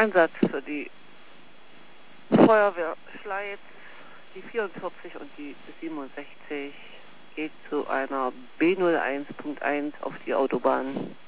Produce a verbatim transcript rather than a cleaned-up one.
Einsatz für die Feuerwehr Schleiz, die vierundvierzig und die siebenundsechzig geht zu einer B null eins Punkt eins auf die Autobahn.